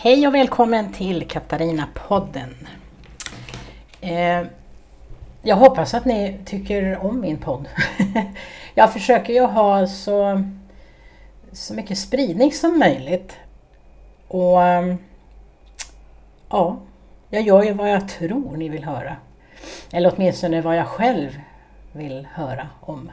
Hej och välkommen till Katarina-podden. Jag hoppas att ni tycker om min podd. Jag försöker ju ha så mycket spridning som möjligt. Och ja, jag gör ju vad jag tror ni vill höra. Eller åtminstone vad jag själv vill höra om.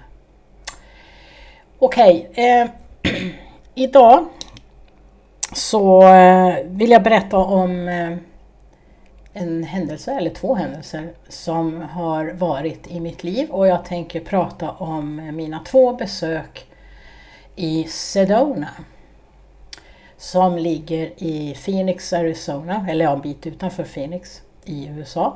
Okej, idag så vill jag berätta om en händelse eller två händelser som har varit i mitt liv, och jag tänker prata om mina 2 besök i Sedona som ligger i Phoenix, Arizona, eller en bit utanför Phoenix i USA.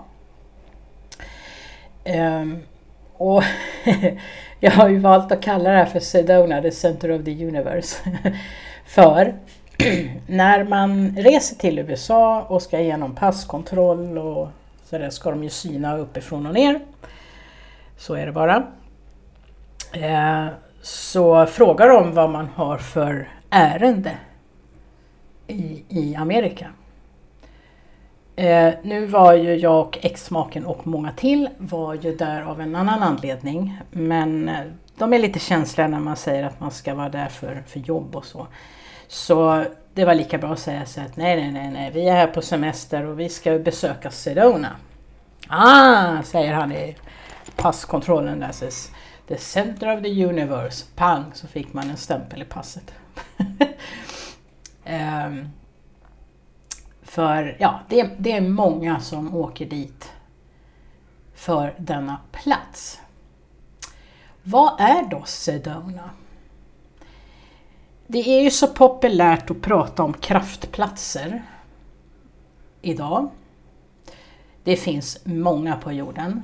Och jag har ju valt att kalla det här för Sedona, the center of the universe. För när man reser till USA och ska igenom passkontroll och så där ska de ju syna uppifrån och ner. Så är det bara. Så frågar de vad man har för ärende i Amerika. Nu var ju jag och ex-maken och många till var ju där av en annan anledning. Men de är lite känsliga när man säger att man ska vara där för jobb och så. Så det var lika bra att säga så att nej, vi är här på semester och vi ska besöka Sedona. Säger han i passkontrollen där, says, the center of the universe. Pang, så fick man en stämpel i passet. För ja, det är många som åker dit för denna plats. Vad är då Sedona? Det är ju så populärt att prata om kraftplatser idag. Det finns många på jorden.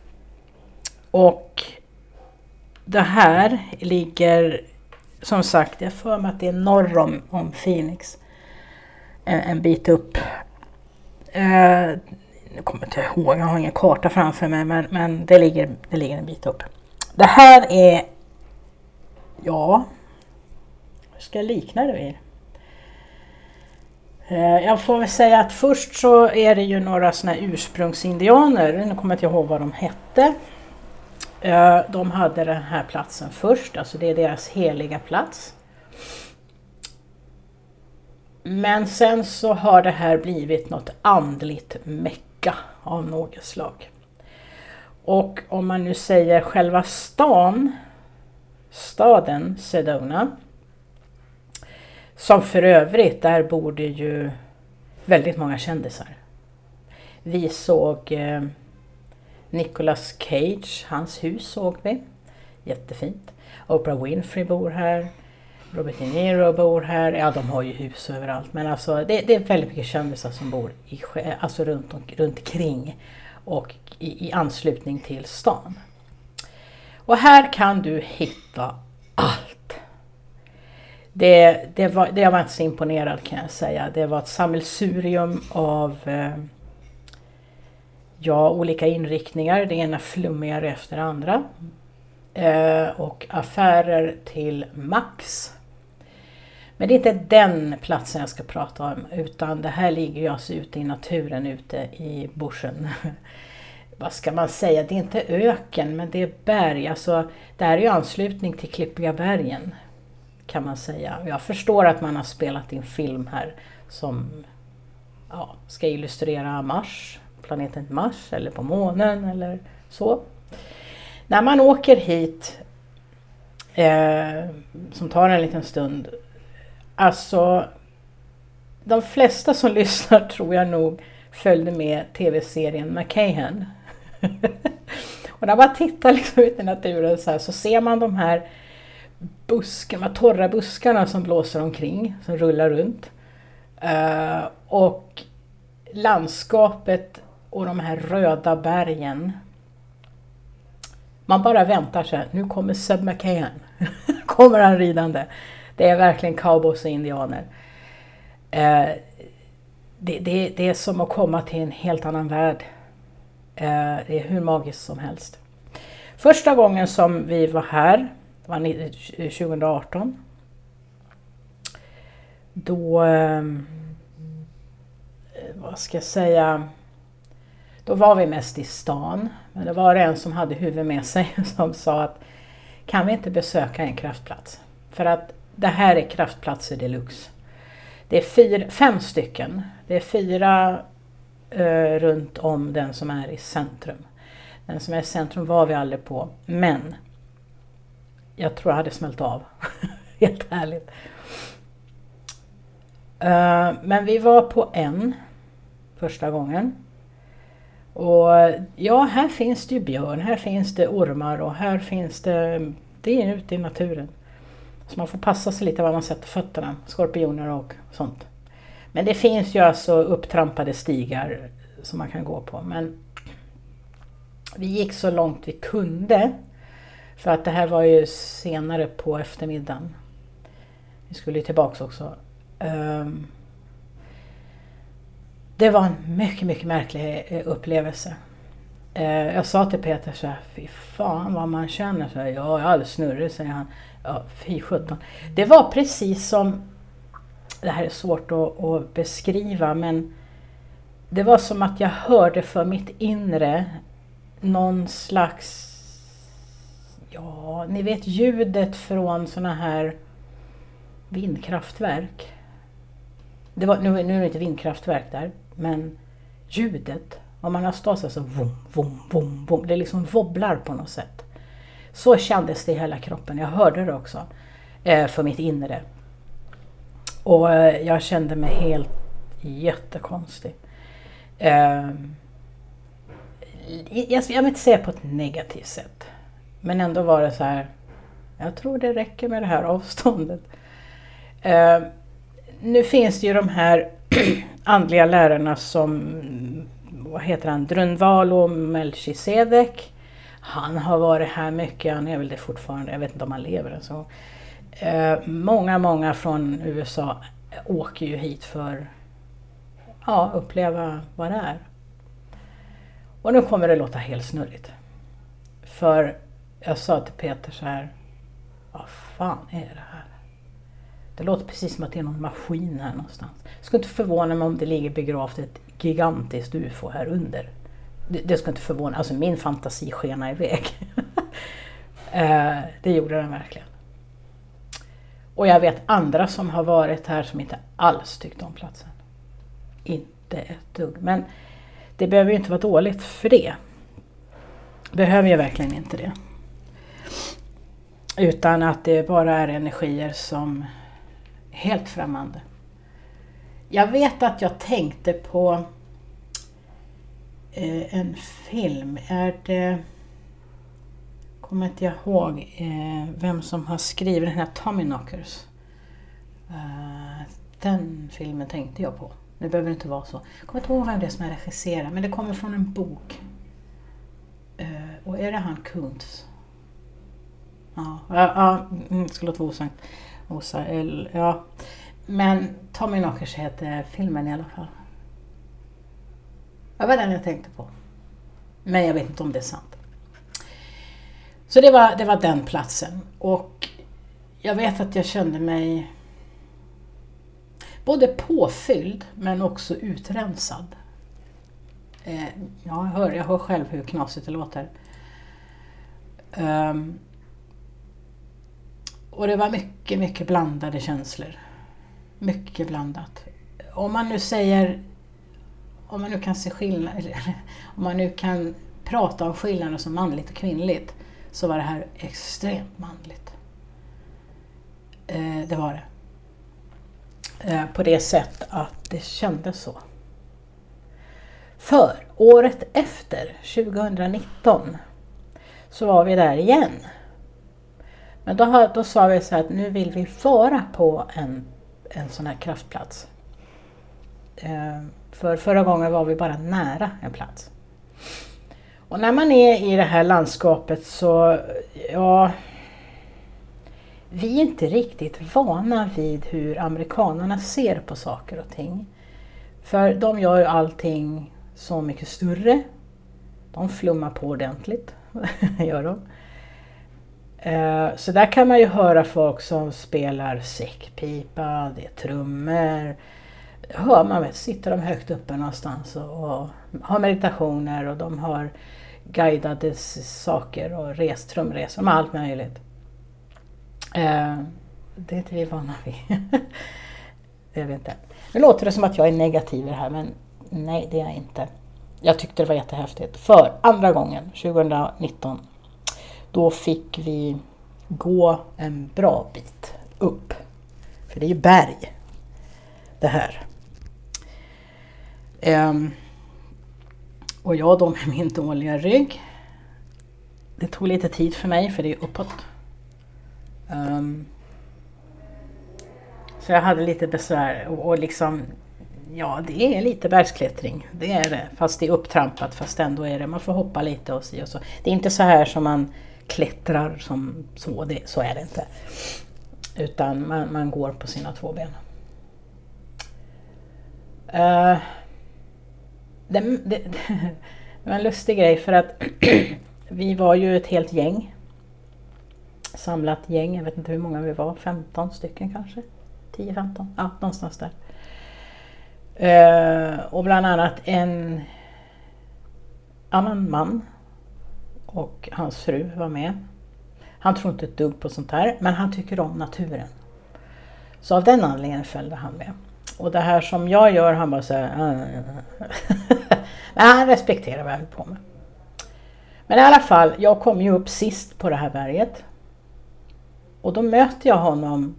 Och det här ligger, som sagt, jag får mig att det är norr om Phoenix. En bit upp. Jag kommer inte ihåg, jag har ingen karta framför mig, men det ligger en bit upp. Det här är, ja, hur ska jag likna det vid? Jag får väl säga att först så är det ju några såna här ursprungsindianer, nu kommer jag inte ihåg vad de hette. De hade den här platsen först, alltså det är deras heliga plats. Men sen så har det här blivit något andligt mecka av något slag. Och om man nu säger själva staden Sedona, som för övrigt, där bor det ju väldigt många kändisar. Vi såg Nicolas Cage, hans hus såg vi, jättefint. Oprah Winfrey bor här. Robert De Niro bor här. Ja, de har ju hus överallt. Men alltså, det är väldigt mycket kändisar som bor alltså runt omkring och i anslutning till stan. Och här kan du hitta allt. Jag var inte så imponerad, kan jag säga. Det var ett sammelsurium av olika inriktningar. Det ena flummigare efter det andra. Och affärer till max. Men det är inte den platsen jag ska prata om, utan det här ligger ju alltså ute i naturen, ute i bushen. Vad ska man säga? Det är inte öken, men det är berg. Alltså, det här är ju anslutning till Klippiga bergen, kan man säga. Jag förstår att man har spelat in film här som ska illustrera Mars, planeten Mars, eller på månen eller så. När man åker hit, som tar en liten stund, alltså de flesta som lyssnar tror jag nog följde med tv-serien McKahan. Och när man tittar liksom ut i naturen så ser man de här torra buskarna som blåser omkring, som rullar runt. Och landskapet och de här röda bergen. Man bara väntar sig, nu kommer Seb McKahan. Kommer han ridande. Det är verkligen cowboys och indianer. Det är som att komma till en helt annan värld. Det är hur magiskt som helst. Första gången som vi var här, det var 2018. Då vad ska jag säga, då var vi mest i stan. Men det var en som hade huvud med sig som sa att kan vi inte besöka en kraftplats? För att det här är kraftplatser deluxe. Det är 5 stycken. Det är 4 runt om den som är i centrum. Den som är i centrum var vi aldrig på. Men jag tror jag hade smält av. Helt ärligt. Men vi var på en första gången. Och ja, här finns det ju björn, här finns det ormar och här finns det är ute i naturen. Så man får passa sig lite var man sätter fötterna, skorpioner och sånt. Men det finns ju alltså upptrampade stigar som man kan gå på. Men vi gick så långt vi kunde. För att det här var ju senare på eftermiddagen. Vi skulle ju tillbaks också. Det var en mycket, mycket märklig upplevelse. Jag sa till Peter så här, fy fan vad man känner så här. Ja, jag är alldeles snurrig, säger han. Ja, fy 17. Det var precis som, det här är svårt att beskriva, men det var som att jag hörde för mitt inre någon slags, ja, ni vet ljudet från såna här vindkraftverk. Det var, nu är det inte vindkraftverk där, men ljudet, om man har stått så vom, vom, vom, vom, det liksom wobblar på något sätt. Så kändes det i hela kroppen, jag hörde det också för mitt inre. Och jag kände mig helt jättekonstig. Jag vill inte säga på ett negativt sätt, men ändå var det så här, jag tror det räcker med det här avståndet. Nu finns det ju de här andliga lärarna som, vad heter han, Drunvalo Melchizedek. Han har varit här mycket, han är väl det fortfarande, jag vet inte om han lever än så. Många från USA åker ju hit för att uppleva vad det är. Och nu kommer det låta helt snurrigt. För jag sa till Peter så här, vad fan är det här? Det låter precis som att det är någon maskin här någonstans. Jag skulle inte förvåna mig om det ligger begravt ett gigantiskt UFO här under. Det skulle inte förvåna, alltså min fantasi skena iväg. Det gjorde den verkligen. Och jag vet andra som har varit här som inte alls tyckte om platsen. Inte ett dugg. Men det behöver ju inte vara dåligt för det. Behöver ju verkligen inte det. Utan att det bara är energier som är helt främmande. Jag vet att jag tänkte på en film. Är det... Kommer inte jag ihåg vem som har skrivit den här Tommyknockers. Den filmen tänkte jag på. Det behöver inte vara så. Jag kommer inte ihåg vem det är som är regisserad, men det kommer från en bok. Och är det han Kuntz? Ja, skulle låta osagt. Ja. Men Tommyknockers heter filmen i alla fall. Det var den jag tänkte på. Men jag vet inte om det är sant. Så det var den platsen. Och jag vet att jag kände mig både påfylld men också utrensad. Jag hör själv hur knasigt det låter. Och det var mycket, mycket blandade känslor. Mycket blandat. Om man nu kan se skillnad, om man nu kan prata om skillnader som manligt och kvinnligt, så var det här extremt manligt. Det var det. På det sätt att det kändes så. För året efter, 2019, så var vi där igen. Men då sa vi så här att nu vill vi vara på en sån här kraftplats. För förra gången var vi bara nära en plats. Och när man är i det här landskapet så, ja, vi är inte riktigt vana vid hur amerikanerna ser på saker och ting. För de gör ju allting så mycket större. De flummar på ordentligt, gör de. Så där kan man ju höra folk som spelar säckpipa, det är trummor, hör man, sitter de högt uppe någonstans och har meditationer och de har guidade saker och trumresor med allt möjligt. Det är inte vi vana vid. Jag vet inte. Nu låter det som att jag är negativ i det här, men nej, det är jag inte. Jag tyckte det var jättehäftigt. För andra gången, 2019, då fick vi gå en bra bit upp. För det är ju berg, det här. Och jag då med min dåliga rygg. Det tog lite tid för mig, för det är uppåt. Så jag hade lite besvär och liksom, ja, det är lite bergsklättring, det är det, fast det är upptrampat, fast ändå är det, man får hoppa lite och så. Det är inte så här som man klättrar som så är det inte, utan man går på sina två ben. Det var en lustig grej, för att vi var ju ett helt gäng, samlat gäng, jag vet inte hur många vi var, 15 stycken kanske, 10-15, ja, någonstans där. Och bland annat en annan man och hans fru var med. Han tror inte ett dugg på sånt här, men han tycker om naturen. Så av den anledningen följde han med. Och det här som jag gör, han bara säger men han respekterar vad jag höll på med. Men i alla fall, jag kom ju upp sist på det här berget. Och då möter jag honom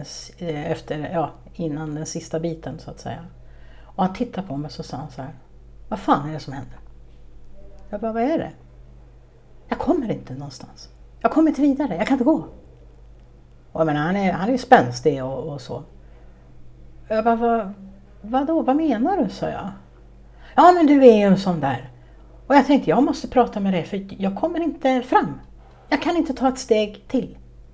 innan den sista biten, så att säga. Och han tittar på mig, så sa han så här: vad fan är det som händer? Jag bara, vad är det? Jag kommer inte någonstans. Jag kommer inte vidare, jag kan inte gå. Och jag menar, han är ju spänstig och så. Jag bara, vadå? Vad menar du? Sa jag. Ja, men du är ju en sån där. Och jag tänkte, jag måste prata med dig, för jag kommer inte fram. Jag kan inte ta ett steg till.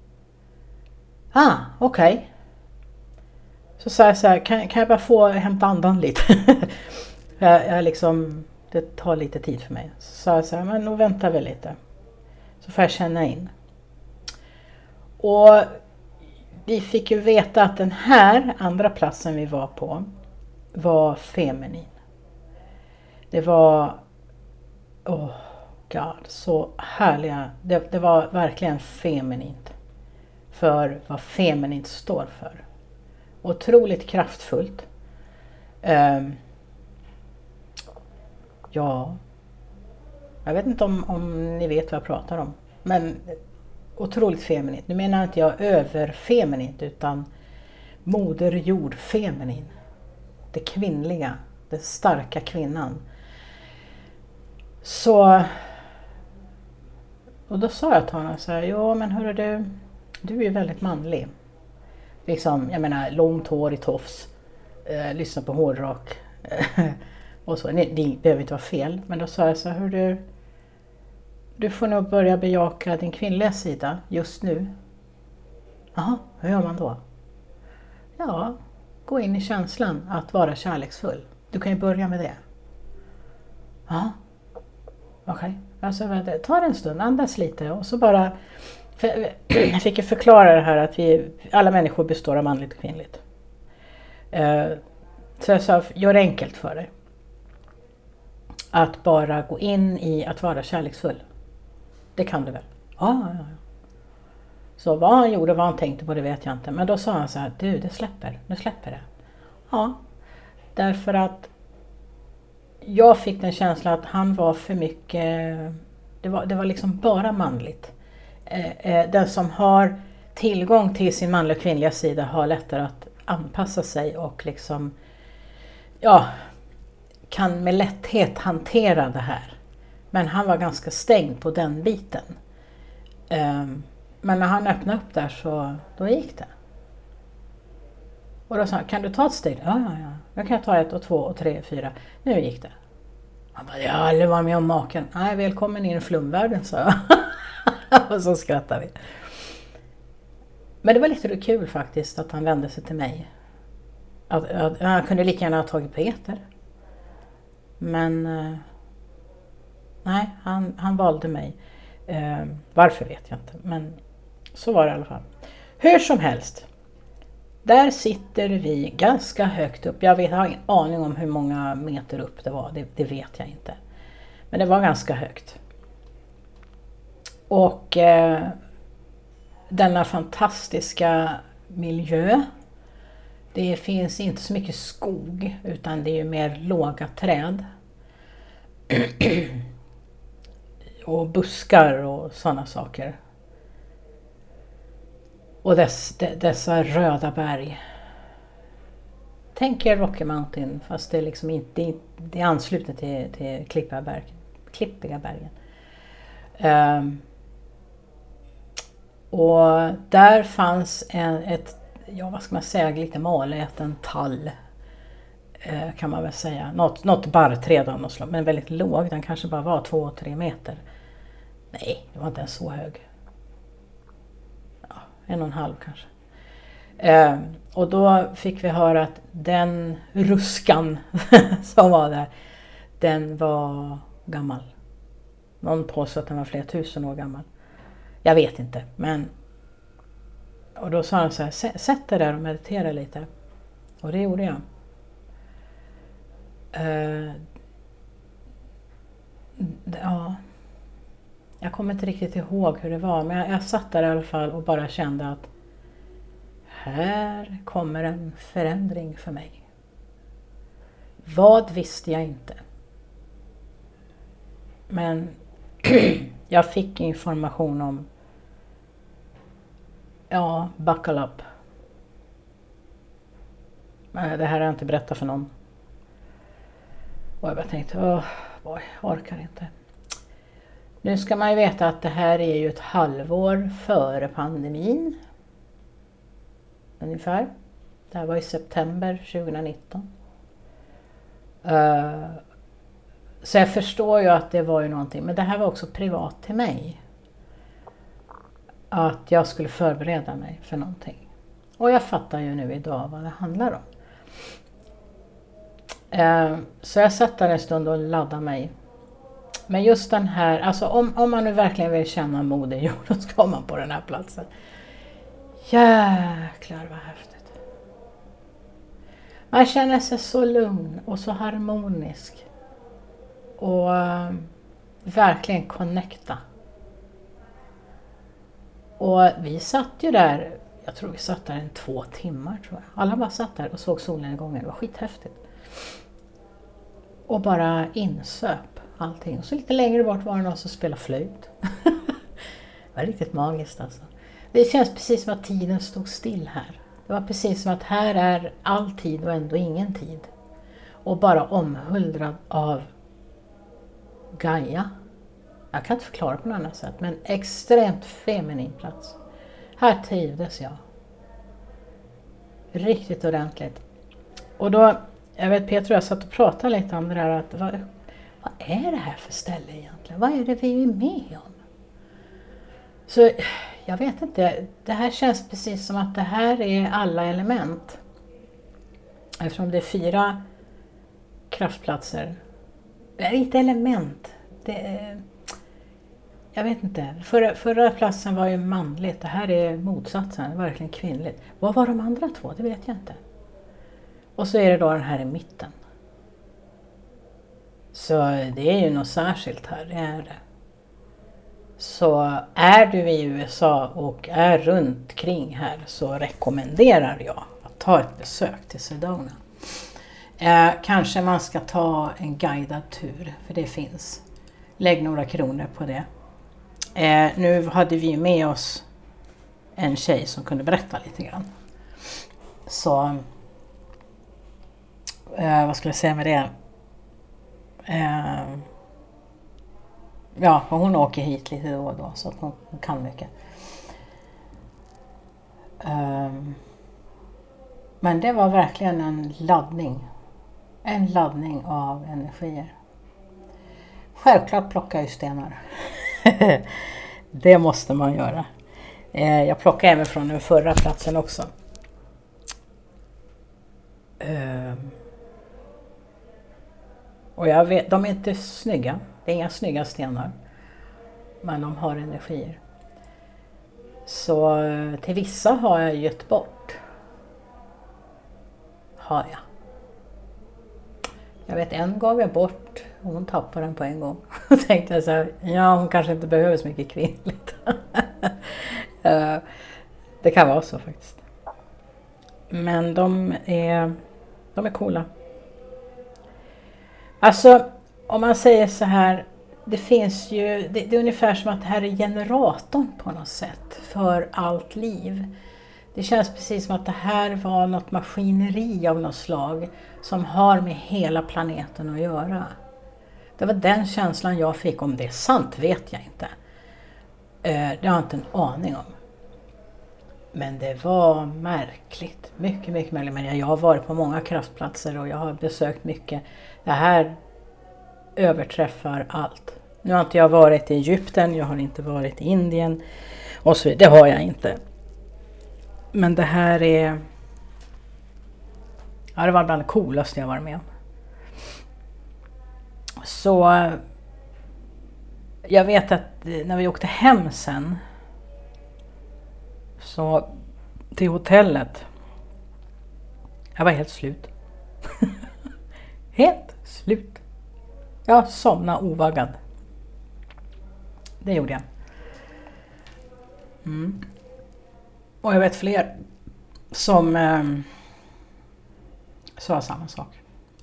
Okej. Så sa jag så här, kan jag bara få hämta andan lite? jag liksom, det tar lite tid för mig. Så sa jag så här, men nu väntar vi lite. Så får jag känna in. Och vi fick ju veta att den här andra platsen vi var på var feminin. Det var, så härliga. Det var verkligen feminint. För vad feminint står för. Otroligt kraftfullt. Ja, jag vet inte om ni vet vad jag pratar om. Men otroligt feminint. Nu menar inte jag överfeminint, utan moder jord feminin. Det kvinnliga, den starka kvinnan. Så, och då sa jag till honom så här, ja men hörru du är ju väldigt manlig. Liksom, jag menar, långt hår i tofs, lyssna på hårdrock och så. Det behöver inte vara fel, men då sa jag så här, hörru, du får nog börja bejaka din kvinnliga sida just nu. Jaha, hur gör man då? Ja, gå in i känslan att vara kärleksfull. Du kan ju börja med det. Ja, okej. Alltså, ta en stund, andas lite och så bara... Jag fick ju förklara det här att alla människor består av manligt och kvinnligt. Så jag sa, gör det enkelt för dig. Att bara gå in i att vara kärleksfull. Det kan du väl? Ja. Så vad han gjorde, vad han tänkte på, det vet jag inte. Men då sa han så här, du, det släpper. Nu släpper det. Ja, därför att jag fick den känslan att han var för mycket... Det var liksom bara manligt. Den som har tillgång till sin manliga och kvinnliga sida har lättare att anpassa sig och liksom, kan med lätthet hantera det här. Men han var ganska stängd på den biten. Men när han öppnade upp där så då gick det. Och då sa han, kan du ta ett steg? Ja. Nu kan jag ta 1 och 2 och 3 och 4. Nu gick det. Han bara, jag har aldrig varit med om maken. Nej, välkommen in i flumvärlden, sa jag. Och så skrattade vi. Men det var lite kul faktiskt att han vände sig till mig. Att han kunde lika gärna ha tagit Peter. Men nej, han valde mig. Varför vet jag inte. Men så var det i alla fall. Hur som helst. där sitter vi ganska högt upp. Jag har ingen aning om hur många meter upp det var, det vet jag inte. Men det var ganska högt. Och denna fantastiska miljö. Det finns inte så mycket skog utan det är mer låga träd. Och buskar och sådana saker. Och dessa röda berg. Tänk er Rocky Mountain fast det är liksom inte det är anslutet till klippiga bergen. Och där fanns vad ska man säga, lite maläten tall kan man väl säga. Något barrträd av något slag, men väldigt låg. Den kanske bara var 2-3 meter. Nej, det var inte ens så hög. 1,5 kanske. Och då fick vi höra att den ruskan som var där, den var gammal. Någon påstod att den var flera tusen år gammal. Jag vet inte, men... Och då sa han så här, sätt dig där och meditera lite. Och det gjorde jag. Ja... Jag kommer inte riktigt ihåg hur det var, men jag satt där i alla fall och bara kände att här kommer en förändring för mig. Vad visste jag inte. Men jag fick information om buckle up. Det här har jag inte berättat för någon. Och jag bara tänkte, jag orkar inte. Nu ska man ju veta att det här är ju ett halvår före pandemin. Ungefär. Det här var i september 2019. Så jag förstår ju att det var ju någonting. Men det här var också privat till mig. Att jag skulle förbereda mig för någonting. Och jag fattar ju nu idag vad det handlar om. Så jag satt där en stund och laddade mig. Men just den här, alltså om man nu verkligen vill känna Moder Jord, då ska man på den här platsen. Jäklar vad häftigt. Man känner sig så lugn och så harmonisk. Och verkligen connecta. Och vi satt ju där, jag tror vi satt där 2 timmar tror jag. Alla bara satt där och såg solnedgången, det var skithäftigt. Och bara insöp allting. Och så lite längre bort var det någon som spelade flöjt. Det var riktigt magiskt alltså. Det känns precis som att tiden stod still här. Det var precis som att här är all tid och ändå ingen tid. Och bara omhullrad av Gaia. Jag kan inte förklara på något annat sätt. Men extremt feminin plats. Här trivdes jag. Riktigt ordentligt. Och då, jag vet Peter och jag satt och pratade lite om det där. Att, vad är det här för ställe egentligen? Vad är det vi är med om? Så jag vet inte. Det här känns precis som att det här är alla element. Eftersom det är 4 kraftplatser. Det är inte element. Jag vet inte. Förra platsen var ju manligt. Det här är motsatsen. Verkligen kvinnligt. Vad var de andra 2? Det vet jag inte. Och så är det då den här i mitten. Så det är ju något särskilt här. Det är det. Så är du i USA och är runt kring här så rekommenderar jag att ta ett besök till Sedona. Kanske man ska ta en guidad tur, för det finns. Lägg några kronor på det. Nu hade vi med oss en tjej som kunde berätta lite grann. Så vad skulle jag säga med det? Ja, hon åker hit lite då och då så att hon kan mycket. Men det var verkligen en laddning. En laddning av energier. Självklart plockar jag stenar. Det måste man göra. Jag plockar även från den förra platsen också. Och jag vet, de är inte snygga. Det är inga snygga stenar. Men de har energier. Så till vissa har jag gett bort. har jag. Jag vet, en gav jag bort och hon tappade den på en gång. Då tänkte jag så här, ja, hon kanske inte behöver så mycket kvinnligt. Det kan vara så faktiskt. Men de är coola. Alltså, om man säger så här, det finns ju, det är ungefär som att det här är generatorn på något sätt för allt liv. Det känns precis som att det här var något maskineri av något slag som har med hela planeten att göra. Det var den känslan jag fick. Om det är sant vet jag inte. Det har jag inte en aning om. Men det var märkligt. Mycket, mycket märkligt. Men jag har varit på många kraftplatser och jag har besökt mycket. Det här överträffar allt. Nu har inte jag varit i Egypten, jag har inte varit i Indien och så vidare. Det har jag inte. Men det här är... Ja, det var bland det coolaste jag varit med om. Så... Jag vet att när vi åkte hem sen... Så... Till hotellet... Jag var helt slut. Helt slut. Jag somnade ovaggad. Det gjorde jag. Och jag vet fler som sa samma sak.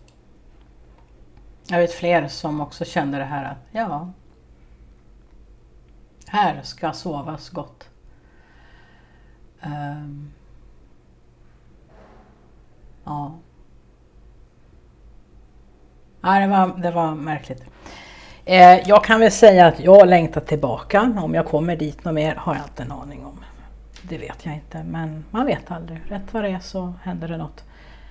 Jag vet fler som också kände det här att ja, här ska sovas gott. Ja. Ja, det var märkligt. Jag kan väl säga att jag längtar tillbaka. Om jag kommer dit något mer har jag inte en aning om. Det vet jag inte, men man vet aldrig. Rätt vad det är så händer det något.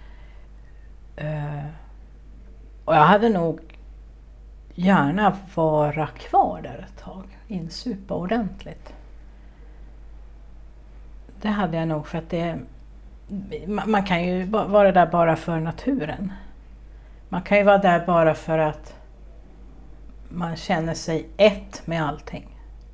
Och jag hade nog gärna vara kvar där ett tag. Insupa ordentligt. Det hade jag nog för att man kan ju vara där bara för naturen. Man kan ju vara där bara för att man känner sig ett med allting.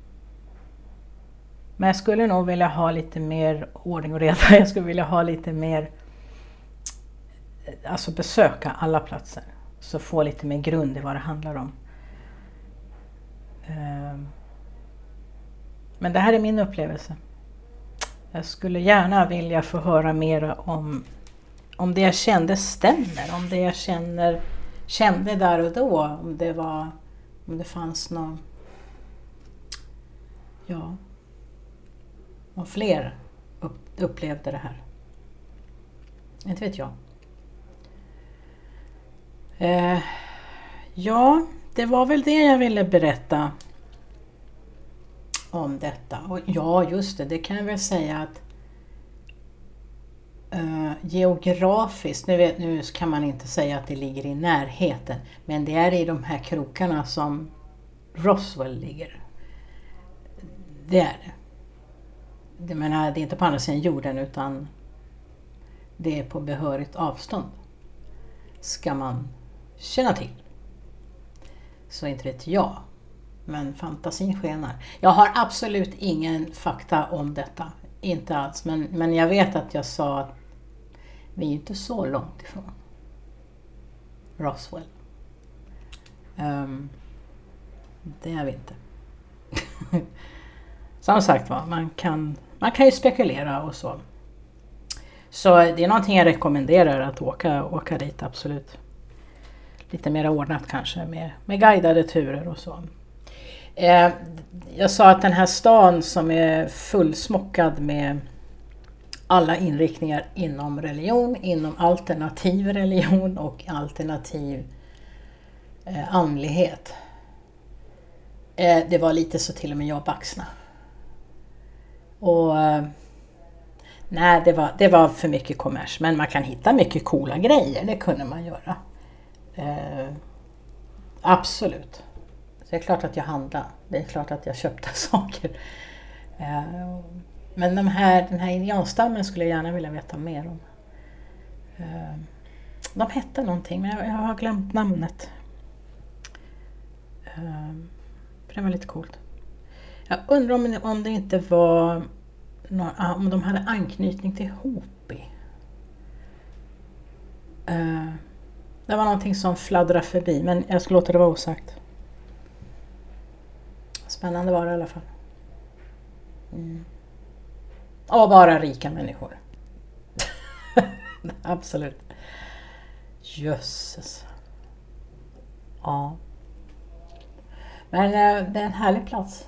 Men jag skulle nog vilja ha lite mer ordning och reda. Jag skulle vilja ha lite mer, alltså besöka alla platser. Så få lite mer grund i vad det handlar om. Men det här är min upplevelse. Jag skulle gärna vilja få höra mer om det jag kände stämmer. Om det jag kände där och då. Om det fanns någon... Ja... Om fler upplevde det här. Inte vet jag. Ja, det var väl det jag ville berätta om detta. Och ja, just det kan jag väl säga att geografiskt, nu kan man inte säga att det ligger i närheten, men det är i de här krokarna som Roswell ligger. Det är det. Det är inte på andra sidan jorden utan det är på behörigt avstånd. Ska man känna till. Så inte vet jag. Men fantasin skenar. Jag har absolut ingen fakta om detta. Inte alls. Men jag vet att jag sa att vi är inte så långt ifrån Roswell. Det är vi inte. Som sagt var, man kan ju spekulera och så. Så det är någonting jag rekommenderar att åka dit, absolut. Lite mer ordnat kanske med guidade turer och så. Jag sa att den här stan som är fullsmockad med alla inriktningar inom religion, inom alternativ religion och alternativ andlighet. Det var lite så till och med jag baxna. Och nej, det var för mycket kommers. Men man kan hitta mycket coola grejer, det kunde man göra. Absolut. Det är klart att jag handlade. Det är klart att jag köpte saker. Men den här indianstammen skulle jag gärna vilja veta mer om. De hette någonting, men jag har glömt namnet. För det var lite coolt. Jag undrar om det inte var om de hade anknytning till Hopi. Det var någonting som fladdrade förbi, men jag ska låta det vara osagt. Spännande var det i alla fall. Och bara rika människor. Absolut. Jösses. Ja. Men det är en härlig plats.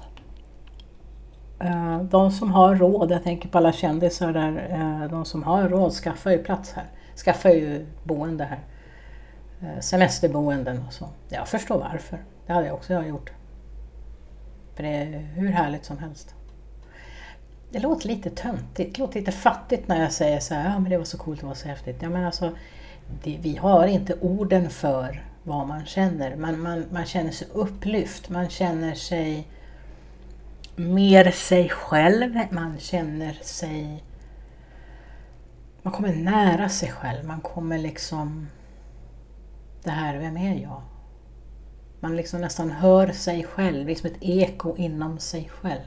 De som har råd, jag tänker på alla kändisar där, de som har råd skaffar ju plats här. Skaffar ju boende här. Semesterboenden och så. Jag förstår varför. Det hade jag också gjort. För det är hur härligt som helst. Det låter lite töntigt, det låter lite fattigt när jag säger så här, ja men det var så coolt, det var så häftigt. Ja men alltså, vi har inte orden för vad man känner. Man känner sig upplyft, man känner sig mer sig själv, man känner sig, man kommer nära sig själv, man kommer liksom, det här, vem är jag? Man liksom nästan hör sig själv, liksom ett eko inom sig själv.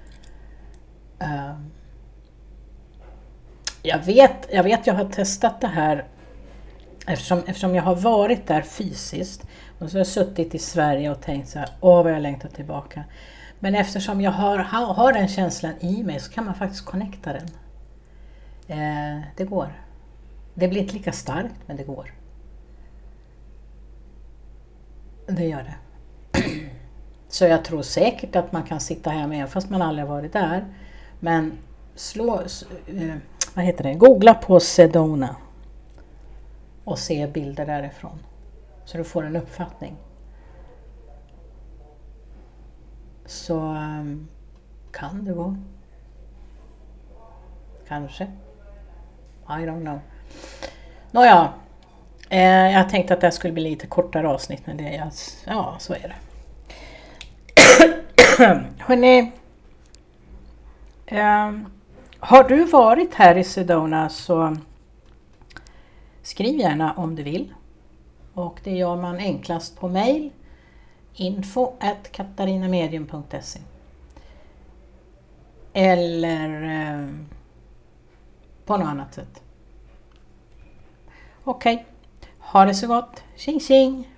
Jag har testat det här eftersom jag har varit där fysiskt och så har jag suttit i Sverige och tänkt så här, vad jag längtar tillbaka. Men eftersom jag har den känslan i mig så kan man faktiskt connecta den. Det går. Det blir inte lika starkt, men det går. Det gör det. Så jag tror säkert att man kan sitta här med, fast man aldrig har varit där. Men googla på Sedona och se bilder därifrån. Så du får en uppfattning. Så kan det gå. Kanske. I don't know. Nåja. Jag tänkte att det skulle bli lite kortare avsnitt, men så är det. Hörrni, har du varit här i Sedona så skriv gärna om du vill. Och det gör man enklast på mail info@katarinamedium.se eller på något annat sätt. Okej, ha det så gott. Tjing tjing!